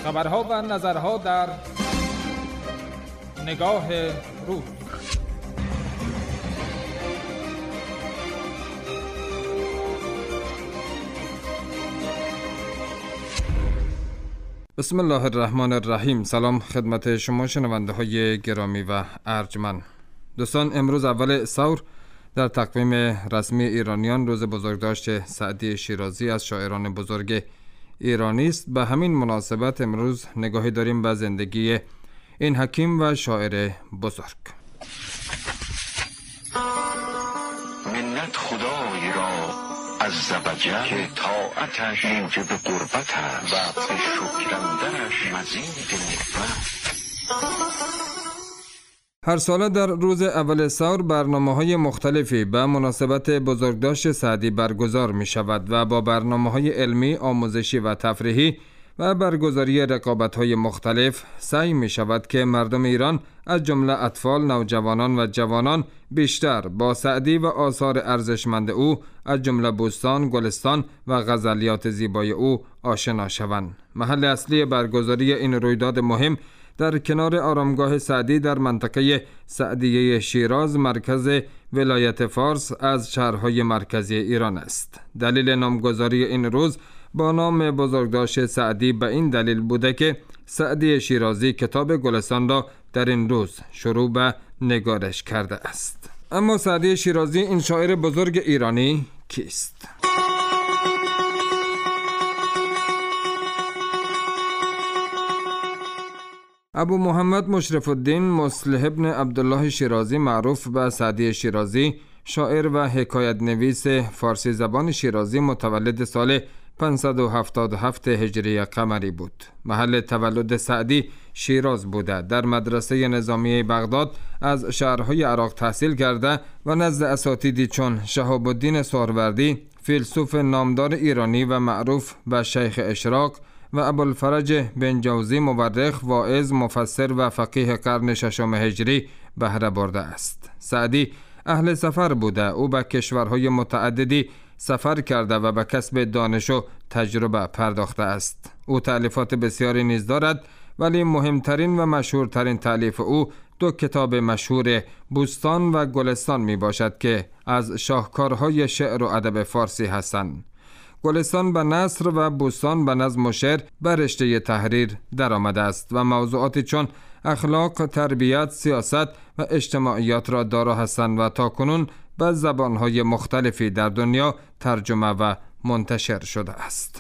خبرها و نظرها در نگاه روز. بسم الله الرحمن الرحیم. سلام خدمت شما شنونده های گرامی و ارجمند. دوستان، امروز اول ثور در تقویم رسمی ایرانیان روز بزرگداشت سعدی شیرازی از شاعران بزرگ ایرانی است. به همین مناسبت امروز نگاهی داریم به زندگی این حکیم و شاعر بزرگ. منت خدای را عز و جل که طاعتش موجب قربت است و به شکرندرش مزید نعمت. هر ساله در روز اول ثور برنامه‌های مختلفی به مناسبت بزرگداشت سعدی برگزار می شود و با برنامه‌های علمی، آموزشی و تفریحی و برگزاری رقابت‌های مختلف سعی می شود که مردم ایران از جمله اطفال، نوجوانان و جوانان بیشتر با سعدی و آثار ارزشمند او از جمله بوستان، گلستان و غزلیات زیبای او آشنا شوند. محل اصلی برگزاری این رویداد مهم در کنار آرامگاه سعدی در منطقه سعدیه شیراز، مرکز ولایت فارس از شهرهای مرکزی ایران است. دلیل نامگذاری این روز با نام بزرگداشت سعدی به این دلیل بوده که سعدی شیرازی کتاب گلستان را در این روز شروع به نگارش کرده است. اما سعدی شیرازی، این شاعر بزرگ ایرانی، کیست؟ ابو محمد مشرف الدین مصلح ابن عبدالله شیرازی، معروف به سعدی شیرازی، شاعر و حکایت نویس فارسی زبان شیرازی، متولد سال 577 هجری قمری بود. محل تولد سعدی شیراز بوده. در مدرسه نظامی بغداد از شهرهای عراق تحصیل کرده و نزد اساتیدی چون شهاب الدین سهروردی، فیلسوف نامدار ایرانی و معروف به شیخ اشراق، و ابوالفرج بن جوزی، مورخ، واعظ، مفسر و فقیه قرن ششم هجری بهره برده است. سعدی اهل سفر بوده. او به کشورهای متعددی سفر کرده و به کسب دانش و تجربه پرداخته است. او تألیفات بسیاری نیز دارد، ولی مهمترین و مشهورترین تألیف او دو کتاب مشهور بوستان و گلستان می باشد که از شاهکارهای شعر و ادب فارسی هستند. گلستان به نثر و بوستان به نظم و شعر به رشته تحریر در آمده است و موضوعاتی چون اخلاق، تربیت، سیاست و اجتماعیات را دارا هستند و تاکنون به زبانهای مختلفی در دنیا ترجمه و منتشر شده است.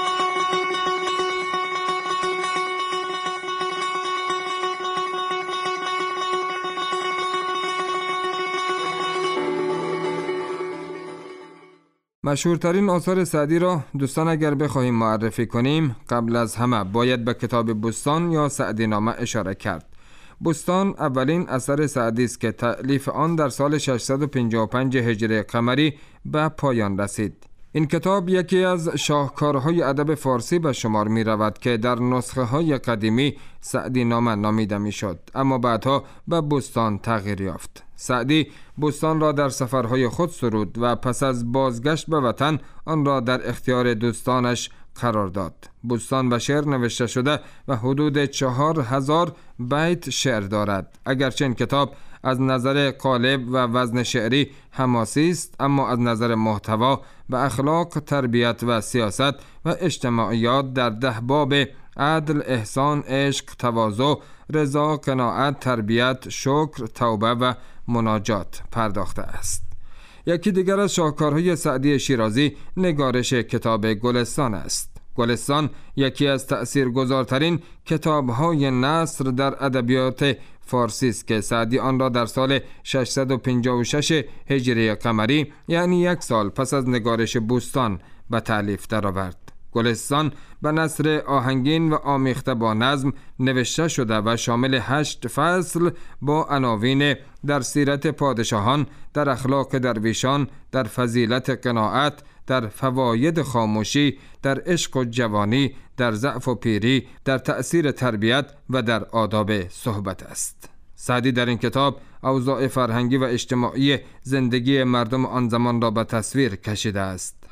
مشهورترین آثار سعدی را دوستان اگر بخواهیم معرفی کنیم، قبل از همه باید به کتاب بوستان یا سعدی نامه اشاره کرد. بوستان اولین اثر سعدی است که تألیف آن در سال 655 هجری قمری به پایان رسید. این کتاب یکی از شاهکارهای ادب فارسی به شمار می رود که در نسخه های قدیمی سعدی نامه نامیده می شد، اما بعدها به بوستان تغییر یافت. سعدی بوستان را در سفرهای خود سرود و پس از بازگشت به وطن آن را در اختیار دوستانش قرار داد. بوستان به شعر نوشته شده و حدود 4000 بیت شعر دارد. اگرچه این کتاب از نظر قالب و وزن شعری حماسی است، اما از نظر محتوا و اخلاق، تربیت و سیاست و اجتماعیات در 10 باب عدل، احسان، عشق، تواضع، رضا، قناعت، تربیت، شکر، توبه و مناجات پرداخته است. یکی دیگر از شاهکارهای سعدی شیرازی نگارش کتاب گلستان است. گلستان یکی از تأثیرگذارترین کتاب‌های نثر در ادبیات فارسی است که سعدی آن را در سال 656 هجری قمری، یعنی 1 سال پس از نگارش بوستان، به تألیف درآورد. گلستان به نثر آهنگین و آمیخته با نظم نوشته شده و شامل 8 فصل با عناوین در سیرت پادشاهان، در اخلاق درویشان، در فضیلت قناعت، در فواید خاموشی، در عشق و جوانی، در ضعف و پیری، در تأثیر تربیت و در آداب صحبت است. سعدی در این کتاب اوضاع فرهنگی و اجتماعی زندگی مردم آن زمان را به تصویر کشیده است.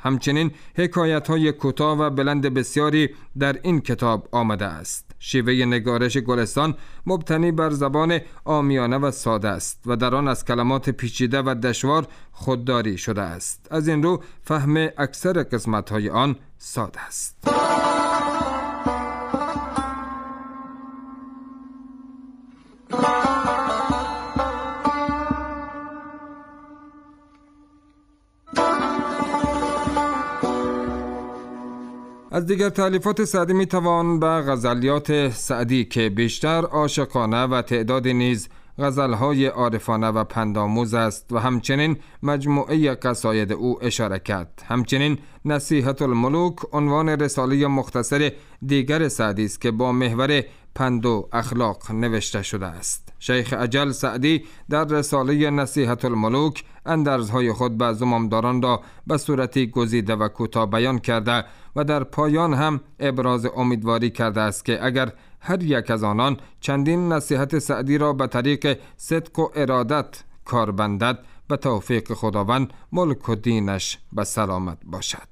همچنین حکایت‌های کوتاه و بلند بسیاری در این کتاب آمده است. شیوه نگارش گلستان مبتنی بر زبان عامیانه و ساده است و در آن از کلمات پیچیده و دشوار خودداری شده است. از این رو فهم اکثر قسمت‌های آن ساده است. از دیگر تألیفات سعدی می توان به غزلیات سعدی که بیشتر عاشقانه و تعدادی نیز غزلهای عارفانه و پندآموز است و همچنین مجموعه قصاید او اشاره کرد. همچنین نصیحت الملوک عنوان رساله مختصر دیگر سعدی است که با محور پند و اخلاق نوشته شده است. شیخ اجل سعدی در رساله نصیحت الملوک اندرزهای خود به زمامداران را به صورتی گزیده و کوتاه بیان کرده و در پایان هم ابراز امیدواری کرده است که اگر هر یک از آنان چندین نصیحت سعدی را به طریق صدق و ارادت کار بندد، به توفیق خداوند ملک و دینش به سلامت باشد.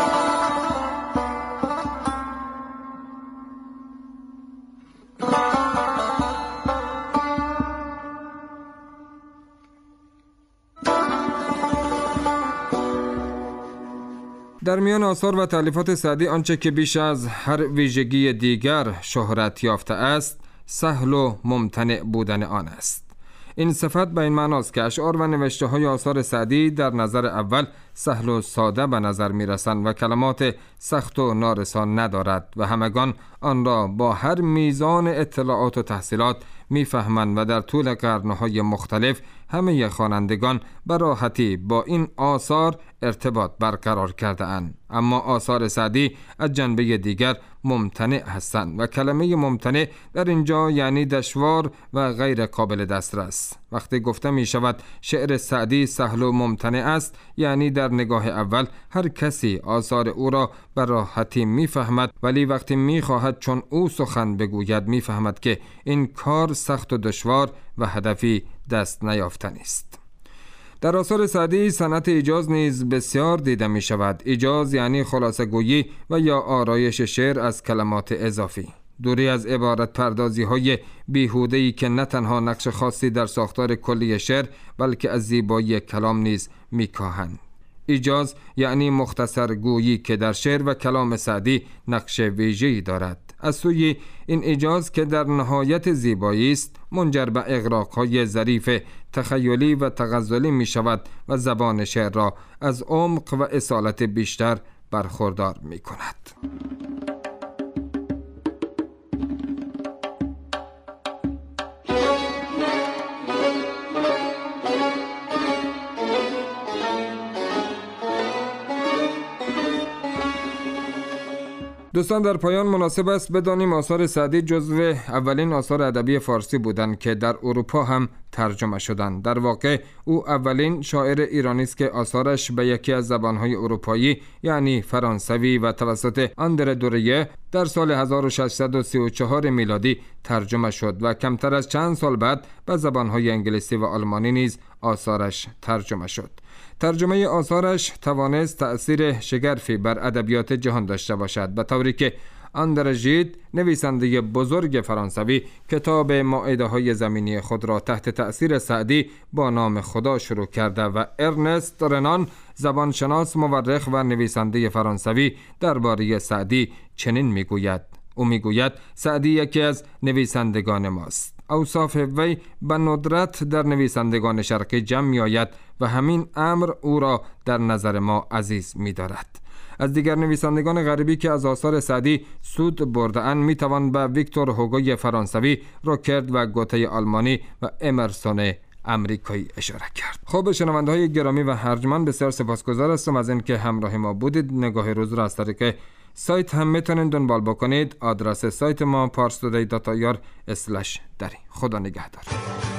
در میان آثار و تألیفات سعدی آنچه که بیش از هر ویژگی دیگر شهرت یافته است سهل و ممتنع بودن آن است. این صفت به این معناست که اشعار و نوشته های آثار سعدی در نظر اول سهل و ساده به نظر می رسند و کلمات سخت و نارسان ندارد و همگان آن را با هر میزان اطلاعات و تحصیلات می فهمند و در طول قرنهای مختلف همه خوانندگان به راحتی با این آثار ارتباط برقرار کرده اند. اما آثار سعدی از جنبه دیگر ممتنع هستند و کلمه ممتنع در اینجا یعنی دشوار و غیر قابل دسترس. وقتی گفته می شود شعر سعدی سهل و ممتنع است، یعنی در نگاه اول هر کسی آثار او را به راحتی می فهمد، ولی وقتی می خواهد چون او سخن بگوید می فهمد که این کار سخت و دشوار و هدفی دست نیافتنی است. در آثار سعدی صنعت ایجاز نیز بسیار دیده می شود. ایجاز یعنی خلاصه گویی و یا آرایش شعر از کلمات اضافی. دوری از عبارت پردازی های بیهوده‌ای که نه تنها نقش خاصی در ساختار کلی شعر بلکه از زیبایی کلام نیز می‌کاهند. ایجاز یعنی مختصر گویی که در شعر و کلام سعدی نقش ویژه‌ای دارد. از سوی این ایجاز که در نهایت زیبایی است منجر به اغراق‌های ظریف تخیلی و تغزلی می شود و زبان شعر را از عمق و اصالت بیشتر برخوردار می کند. دوستان، در پایان مناسب است بدانیم آثار سعدی جزو اولین آثار ادبی فارسی بودند که در اروپا هم ترجمه شدند. در واقع او اولین شاعر ایرانی است که آثارش به یکی از زبانهای اروپایی یعنی فرانسوی و توسط آندره دوریه در سال 1634 میلادی ترجمه شد و کمتر از چند سال بعد به زبانهای انگلیسی و آلمانی نیز آثارش ترجمه شد. ترجمه آثارش توانست تأثیر شگرفی بر ادبیات جهان داشته باشد، به طوری که اندره ژید نویسنده بزرگ فرانسوی کتاب مائده های زمینی خود را تحت تأثیر سعدی با نام خدا شروع کرده و ارنست رنان زبانشناس مورخ و نویسنده فرانسوی درباره سعدی چنین میگوید. او میگوید سعدی یکی از نویسندگان ماست. اوصاف وی به ندرت در نویسندگان شرقی جمع می آید و همین امر او را در نظر ما عزیز می دارد. از دیگر نویسندگان غربی که از آثار سعدی سود برده‌اند می توان به ویکتور هوگوی فرانسوی، روکرد و گوته آلمانی و امرسون امریکایی اشاره کرد. خب شنونده‌های گرامی و ارجمند، بسیار سپاسگزار هستم از اینکه همراه ما بودید. نگاه روز را از طریق سایت هم میتونید دنبال بکنید. آدرس سایت ما parstoday.ir/dari. خدا نگهدار.